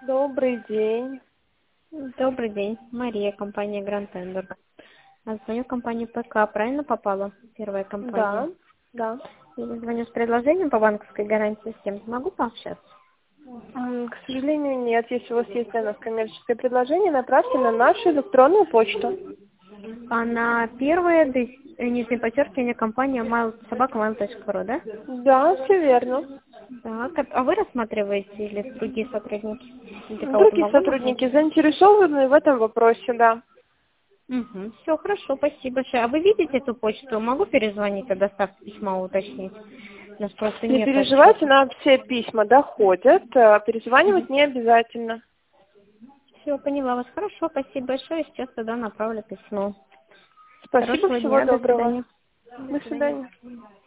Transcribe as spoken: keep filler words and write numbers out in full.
Добрый день. Добрый день, Мария, компания Grand Tender. А Звоню в компанию ПК, правильно попала? Первая компания. Да, да. Я звоню с предложением по банковской гарантии всем. Могу пообщаться? М, К сожалению, нет. Если у вас есть для нас коммерческое предложение, направьте на нашу электронную почту. А на первое, то есть, э, нижнее подчеркивание, компания mail, собака mail точка ру, да? Да, все верно. Так, а а вы рассматриваете или другие сотрудники? Для кого-то Другие могу нажать? сотрудники заинтересованы в этом вопросе, да. Угу. Все, хорошо, спасибо большое. А вы видите эту почту? Могу перезвонить о доставке письма уточнить? У нас просто Не нет переживайте, отчета. нам все письма доходят. э, Перезванивать не обязательно. Все, поняла вас. Хорошо, спасибо большое. Сейчас тогда направлю письмо. Спасибо, Хорошего всего дня, до доброго. свидания. До До свидания. свидания.